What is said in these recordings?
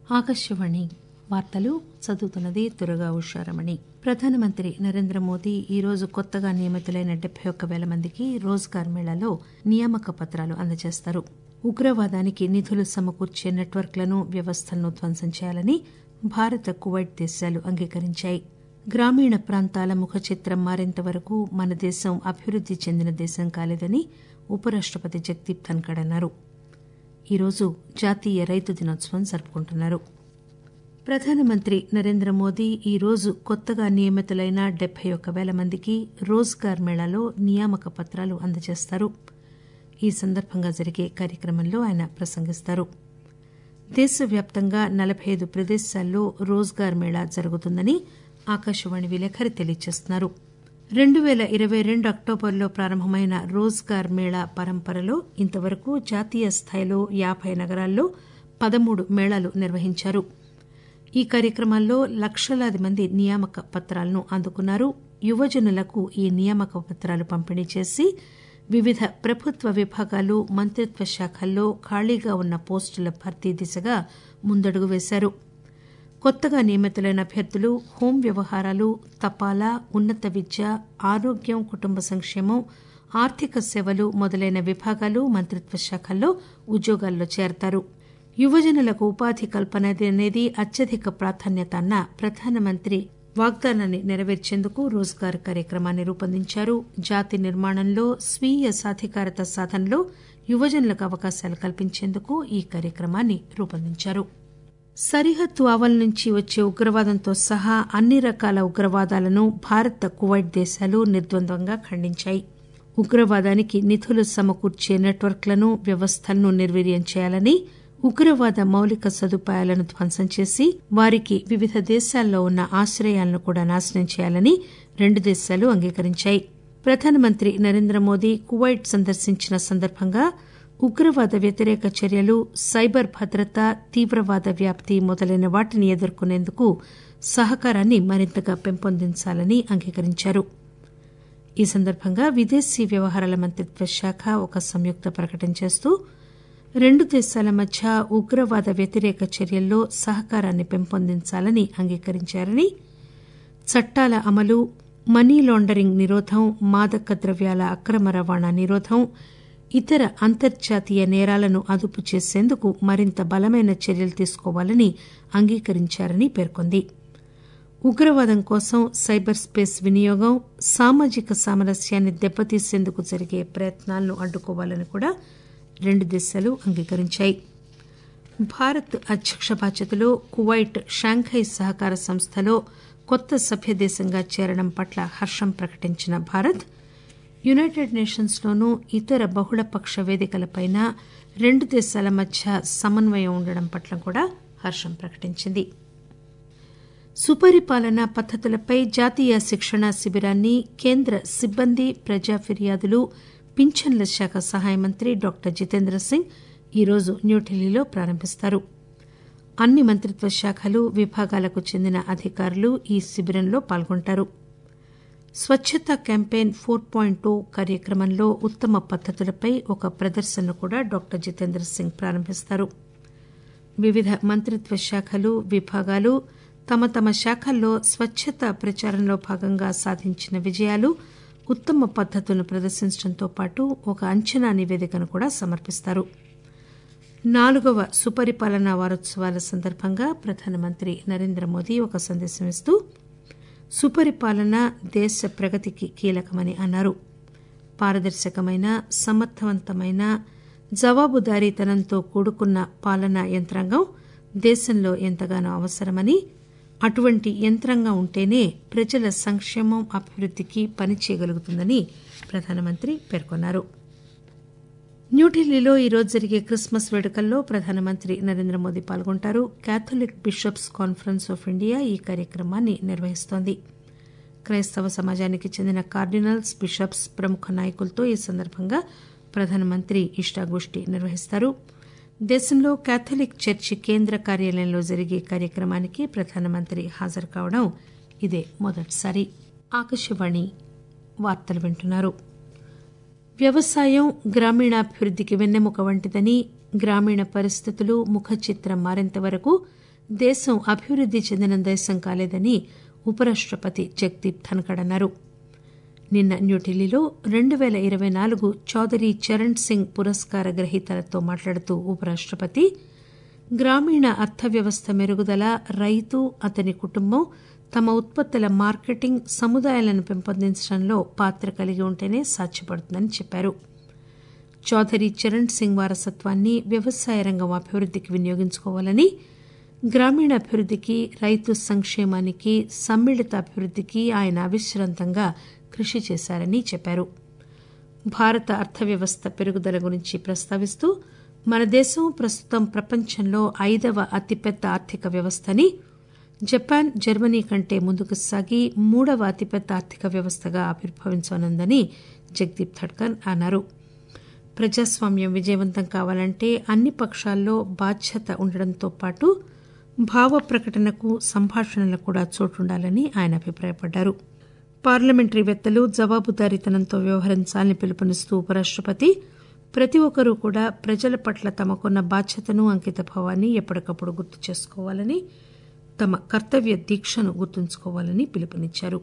ఆకాశవాణి వార్తలు చదువుతున్నది దుర్గా ఉషారమణి. ప్రధానమంత్రి నరేంద్ర మోదీ ఈరోజు కొత్తగా నియమితులైన 71,000 మందికి రోజ్గార్ మేళాలో నియామక పత్రాలు అందజేస్తారు. ఉగ్రవాదానికి నిధులు సమకూర్చే నెట్వర్క్లను, వ్యవస్థలను ధ్వంసం చేయాలని భారత్, కువైట్ దేశాలు అంగీకరించాయి. గ్రామీణ ప్రాంతాల ముఖచిత్రం మారేంత వరకు మన దేశం అభివృద్ది చెందిన దేశం కాలేదని ఉపరాష్టపతి జగదీప్ ధన్కర్ అన్నారు. ఈరోజు జాతీయ రైతు దినోత్సవం జరుపుకుంటున్నారు. ప్రధానమంత్రి నరేంద్ర మోదీ ఈరోజు కొత్తగా నియమితులైన 71,000 మందికి రోజ్గార్ మేళాలో నియామక పత్రాలు అందజేస్తారు. ఈ సందర్భంగా జరిగే కార్యక్రమంలో ఆయన ప్రసంగిస్తారు. దేశవ్యాప్తంగా 45 ప్రదేశాల్లో రోజ్గార్ మేళా జరుగుతుందని ఆకాశవాణి విలేకరి తెలియజేస్తున్నారు. 2022 అక్టోబర్లో ప్రారంభమైన రోజ్గార్ మేళా పరంపరలో ఇంతవరకు జాతీయ స్థాయిలో 50 నగరాల్లో 13 మేళాలు నిర్వహించారు. ఈ కార్యక్రమాల్లో లక్షలాది మంది నియామక పత్రాలను అందుకున్నారు. యువజనులకు ఈ నియామక పత్రాలు పంపిణీ చేసి వివిధ ప్రభుత్వ విభాగాలు, మంత్రిత్వ శాఖల్లో ఖాళీగా ఉన్న పోస్టుల భర్తీ దిశగా ముందడుగు వేశారు. కొత్తగా నియమితులైన అభ్యర్థులు హోం వ్యవహారాలు, తపాలా, ఉన్నత విద్య, ఆరోగ్యం, కుటుంబ సంక్షేమం, ఆర్థిక సేవలు మొదలైన విభాగాలు, మంత్రిత్వ శాఖల్లో ఉద్యోగాల్లో చేరతారు. యువజనులకు ఉపాధి కల్పన అనేది అత్యధిక ప్రాధాన్యత అన్న ప్రధానమంత్రి వాగ్దానాన్ని నెరవేర్చేందుకు రోజ్గార్ కార్యక్రమాన్ని రూపొందించారు. జాతి నిర్మాణంలో, స్వీయ సాధికారత సాధనలో యువజనులకు అవకాశాలు కల్పించేందుకు ఈ కార్యక్రమాన్ని రూపొందించారు. సరిహద్దు ఆవల నుంచి వచ్చే ఉగ్రవాదంతో సహా అన్ని రకాల ఉగ్రవాదాలను భారత్, కువైట్ దేశాలు నిర్ద్వంద్వంగా ఖండించాయి. ఉగ్రవాదానికి నిధులు సమకూర్చే నెట్వర్క్లను, వ్యవస్థలను నిర్వీర్యం చేయాలని, ఉగ్రవాద మౌలిక సదుపాయాలను ధ్వంసం చేసి వారికి వివిధ దేశాల్లో ఉన్న ఆశ్రయాలను కూడా నాశనం చేయాలని రెండు దేశాలు అంగీకరించాయి. ప్రధానమంత్రి నరేంద్ర మోదీ కువైట్ సందర్శించిన సందర్భంగా ఉగ్రవాద వ్యతిరేక చర్యలు, సైబర్ భద్రత, తీవ్రవాద వ్యాప్తి మొదలైన వాటిని ఎదుర్కొనేందుకు సహకారాన్ని మరింతగా పెంపొందించాలని అంగీకరించారు. ఈ సందర్భంగా విదేశీ వ్యవహారాల మంత్రిత్వ శాఖ ఒక సంయుక్త ప్రకటన చేస్తూ రెండు దేశాల మధ్య ఉగ్రవాద వ్యతిరేక చర్యల్లో సహకారాన్ని పెంపొందించాలని అంగీకరించారని, చట్టాల అమలు, మనీ లాండరింగ్ నిరోధం, మాదక ద్రవ్యాల అక్రమ రవాణా నిరోధం, ఇతర అంతర్జాతీయ నేరాలను అదుపు చేసేందుకు మరింత బలమైన చర్యలు తీసుకోవాలని అంగీకరించారని పేర్కొంది. ఉగ్రవాదం కోసం సైబర్ స్పేస్ వినియోగం, సామాజిక సామరస్యాన్ని దెబ్బతీసేందుకు జరిగే ప్రయత్నాలను అడ్డుకోవాలని కూడా రెండు దేశాలు అంగీకరించాయి. భారత్ అధ్యక్ష బాధ్యతలో కువైట్ షాంఘై సహకార సంస్థలో కొత్త సభ్యదేశంగా చేరడం పట్ల హర్షం ప్రకటించిన భారత్, యునైటెడ్ నేషన్స్లోనూ ఇతర బహుళపక్ష వేదికలపైన రెండు దేశాల మధ్య సమన్వయం ఉండడం పట్ల కూడా హర్షం ప్రకటించింది. సుపరిపాలనా పద్దతులపై జాతీయ శిక్షణా శిబిరాన్ని కేంద్ర సిబ్బంది, ప్రజా ఫిర్యాదులు, పింఛన్ల శాఖ సహాయ మంత్రి డాక్టర్ జితేంద్ర సింగ్ ఈరోజు న్యూఢిల్లీలో ప్రారంభిస్తారు. అన్ని మంత్రిత్వ శాఖలు, విభాగాలకు చెందిన అధికారులు ఈ శిబిరంలో పాల్గొంటారు. స్వచ్ఛత క్యాంపెయిన్ 4.0 కార్యక్రమంలో ఉత్తమ పద్దతులపై ఒక ప్రదర్శనను కూడా డాక్టర్ జితేంద్ర సింగ్ ప్రారంభిస్తారు. వివిధ మంత్రిత్వ శాఖలు, విభాగాలు తమ తమ శాఖల్లో స్వచ్ఛత ప్రచారంలో భాగంగా సాధించిన విజయాలు, ఉత్తమ పద్దతులను ప్రదర్శించడంతో పాటు ఒక అంచనా నివేదికను కూడా సమర్పిస్తారు. 4వ సుపరిపాలనా వారోత్సవాల సందర్భంగా ప్రధానమంత్రి నరేంద్ర మోదీ ఒక సందేశం ఇస్తూ సుపరిపాలన దేశ ప్రగతికి కీలకమని అన్నారు. పారదర్శకమైన, సమర్థవంతమైన, జవాబుదారీతనంతో కూడుకున్న పాలనా యంత్రాంగం దేశంలో ఎంతగానో అవసరమని, అటువంటి యంత్రాంగం ఉంటేనే ప్రజల సంక్షేమం, అభివృద్దికి పనిచేయగలుగుతుందని ప్రధానమంత్రి పేర్కొన్నారు. న్యూఢిల్లీలో ఈరోజు జరిగే క్రిస్మస్ వేడుకల్లో ప్రధానమంత్రి నరేంద్ర మోదీ పాల్గొంటారు. Catholic bishops conference of India ఈ కార్యక్రమాన్ని నిర్వహిస్తోంది. క్రైస్తవ సమాజానికి చెందిన కార్డినల్స్, బిషప్స్, ప్రముఖ నాయకులతో ఈ సందర్భంగా ప్రధానమంత్రి ఇష్టాగోష్ఠి నిర్వహిస్తారు. దేశంలో కేథలిక్ చర్చి కేంద్ర కార్యాలయంలో జరిగే కార్యక్రమానికి ప్రధానమంత్రి హాజరు కావడం ఇదే మొదటిసారి. ఆకాశవాణి వార్తలు వింటున్నారు. వ్యవసాయం గ్రామీణాభివృద్దికి వెన్నెముక వంటిదని, గ్రామీణ పరిస్థితులు, ముఖచిత్రం మారేంత వరకు దేశం అభివృద్ది చెందిన దేశం కాలేదని ఉపరాష్టపతి జగదీప్ ధన్కడ్ అన్నారు. నిన్న న్యూఢిల్లీలో 2024 చౌదరి చరణ్ సింగ్ పురస్కార గ్రహీతలతో మాట్లాడుతూ ఉపరాష్టపతి గ్రామీణ అర్థవ్యవస్థ మెరుగుదల, రైతు, అతని కుటుంబం తమ ఉత్పత్తుల మార్కెటింగ్, సముదాయాలను పెంపొందించడంలో పాత్ర కలిగి ఉంటేనే సాధ్యపడుతుందని చెప్పారు. చౌదరి చరణ్ సింగ్ వారసత్వాన్ని వ్యవసాయ రంగం అభివృద్దికి వినియోగించుకోవాలని, గ్రామీణాభివృద్దికి, రైతు సంక్షేమానికి, సమ్మిళిత అభివృద్దికి ఆయన అవిశ్రాంతంగా కృషి చేశారని చెప్పారు. భారత అర్థవ్యవస్థ పెరుగుదల గురించి ప్రస్తావిస్తూ మన దేశం ప్రస్తుతం ప్రపంచంలో 5వ అతిపెద్ద ఆర్థిక వ్యవస్థని, జపాన్, జర్మనీ కంటే ముందుకు సాగి 3వ అతిపెద్ద ఆర్థిక వ్యవస్థగా ఆవిర్భవించనుందని జగదీప్ ధన్కడ్ అన్నారు. ప్రజాస్వామ్యం విజయవంతం కావాలంటే అన్ని పక్షాల్లో బాధ్యత ఉండడంతో పాటు భావ ప్రకటనకు, సంభాషణలకు కూడా చోటుండాలని ఆయన అభిప్రాయపడ్డారు. పార్లమెంటరీవేత్తలు జవాబుదారీతనంతో వ్యవహరించాలని పిలుపునిస్తూ ఉపరాష్టపతి ప్రతి ఒక్కరూ కూడా ప్రజల పట్ల తమకున్న బాధ్యతను, అంకితభావాన్ని ఎప్పటికప్పుడు గుర్తు చేసుకోవాలని, తమ కర్తవ్య దీక్షను గుర్తుంచుకోవాలని పిలుపునిచ్చారు.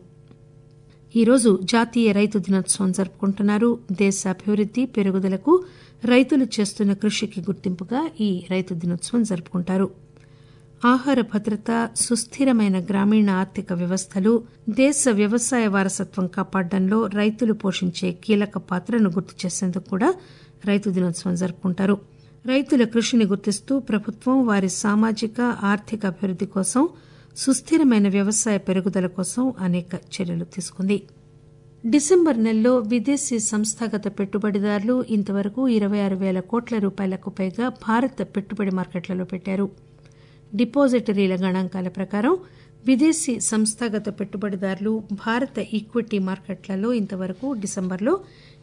ఈరోజు జాతీయ రైతు దినోత్సవం జరుపుకుంటున్నారు. దేశ అభివృద్ది, పెరుగుదలకు రైతులు చేస్తున్న కృషికి గుర్తింపుగా ఈ రైతు దినోత్సవం జరుపుకుంటారు. ఆహార భద్రత, సుస్థిరమైన గ్రామీణ ఆర్థిక వ్యవస్థలు, దేశ వ్యవసాయ వారసత్వం కాపాడడంలో రైతులు పోషించే కీలక పాత్రను గుర్తు చేసేందుకు కూడా రైతు దినోత్సవం జరుపుకుంటారు. రైతుల కృషిని గుర్తిస్తూ ప్రభుత్వం వారి సామాజిక, ఆర్థిక అభివృద్ది కోసం, సుస్థిరమైన వ్యవసాయ పెరుగుదల కోసం అనేక చర్యలు తీసుకుంది. డిసెంబర్ నెలలో విదేశీ సంస్థాగత పెట్టుబడిదారులు ఇంతవరకు 26,000 కోట్ల రూపాయలకు పైగా భారత పెట్టుబడి మార్కెట్లలో పెట్టారు. డిపాజిటరీల గణాంకాల ప్రకారం విదేశీ సంస్థాగత పెట్టుబడిదారులు భారత ఈక్విటీ మార్కెట్లలో ఇంతవరకు డిసెంబర్లో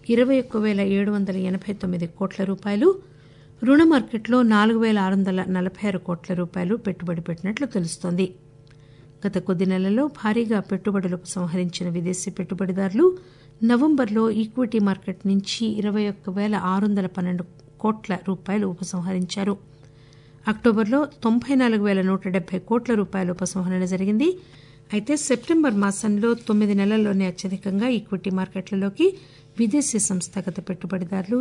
21,789 కోట్ల రూపాయలు, రుణ మార్కెట్లో 4,646 కోట్ల రూపాయలు పెట్టుబడి పెట్టినట్లు తెలుస్తోంది. గత కొద్ది నెలల్లో భారీగా పెట్టుబడులు ఉపసంహరించిన విదేశీ పెట్టుబడిదారులు నవంబర్లో ఈక్విటీ మార్కెట్ నుంచి 21,612 కోట్ల రూపాయలు ఉపసంహరించారు. అక్టోబర్లో 94,170 కోట్ల రూపాయల ఉపసంహరణ జరిగింది. అయితే సెప్టెంబర్ మాసంలో 9 నెలల్లోనే అత్యధికంగా ఈక్విటీ మార్కెట్లలోకి విదేశీ సంస్థాగత పెట్టుబడిదారులు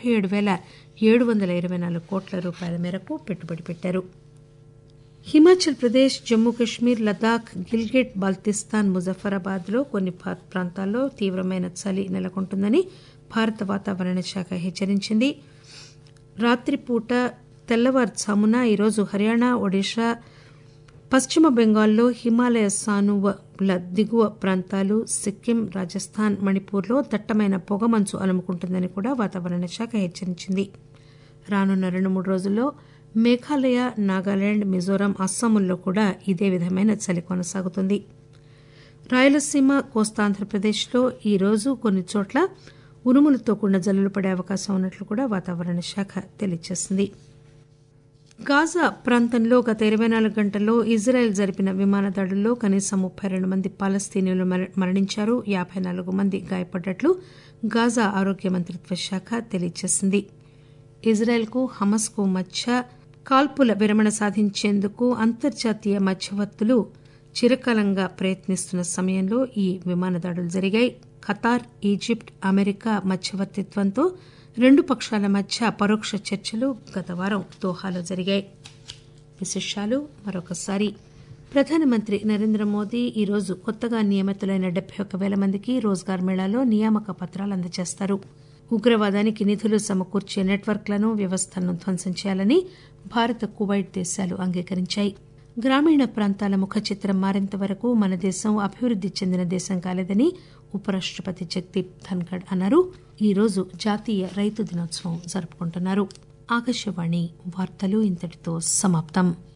57,724 కోట్ల రూపాయల మేరకు పెట్టుబడి పెట్టారు. హిమాచల్ ప్రదేశ్, జమ్మూ కశ్మీర్, లదాఖ్, గిల్గిట్ బాల్తిస్తాన్, ముజఫరాబాద్లో కొన్ని ప్రాంతాల్లో తీవ్రమైన చలి నెలకొంటుందని భారత వాతావరణ శాఖ హెచ్చరించింది. రాత్రిపూట, తెల్లవారుజామున ఈరోజు హర్యానా, ఒడిశా, పశ్చిమ బెంగాల్లో హిమాలయ సానువుల దిగువ ప్రాంతాలు, సిక్కిం, రాజస్థాన్, మణిపూర్లో దట్టమైన పొగమంచు అలుముకుంటుందని కూడా వాతావరణ శాఖ హెచ్చరించింది. రానున్న 2-3 రోజుల్లో మేఘాలయ, నాగాలాండ్, మిజోరాం, అస్సాంల్లో కూడా ఇదే విధమైన చలి కొనసాగుతుంది. రాయలసీమ, కోస్తాంధ్రప్రదేశ్లో ఈరోజు కొన్ని చోట్ల ఉరుములతో కూడిన జల్లులు పడే అవకాశం ఉన్నట్లు కూడా వాతావరణ శాఖ తెలియజేసింది. గాజా ప్రాంతంలో గత 24 గంటల్లో ఇజ్రాయెల్ జరిపిన విమాన దాడుల్లో కనీసం 32 మంది పాలస్తీనియులు మరణించారు, 54 మంది గాయపడ్డట్లు గాజా ఆరోగ్య మంత్రిత్వ శాఖ తెలియజేసింది. ఇజ్రాయెల్కు, హమస్కు మధ్య కాల్పుల విరమణ సాధించేందుకు అంతర్జాతీయ మధ్యవర్తులు చిరకాలంగా ప్రయత్నిస్తున్న సమయంలో ఈ విమాన దాడులు జరిగాయి. ఖతార్, ఈజిప్ట్, అమెరికా మధ్యవర్తిత్వంతో 2 పక్షాల మధ్య పరోక్ష చర్చలు గత వారం దోహాలో జరిగాయి. విశేషాలు మరొకసారి. ప్రధానమంత్రి నరేంద్ర మోదీ ఈరోజు కొత్తగా నియమితులైన 71,000 మందికి రోజ్గార్ మేళాలో నియామక పత్రాలు అందజేస్తారు. ఉగ్రవాదానికి నిధులు సమకూర్చే నెట్వర్క్లను, వ్యవస్థలను ధ్వంసం చేయాలని భారత్, కువైట్ దేశాలు అంగీకరించాయి. గ్రామీణ ప్రాంతాల ముఖ చిత్రం మారేంత వరకు మన దేశం అభివృద్ది చెందిన దేశం కాలేదని ఉపరాష్టపతి జగదీప్ ధన్కడ్ అన్నారు. ఈరోజు జాతీయ రైతు దినోత్సవం జరుపుకుంటున్నారు. ఆకాశవాణి వార్తలు ఇంతటితో సమాప్తం.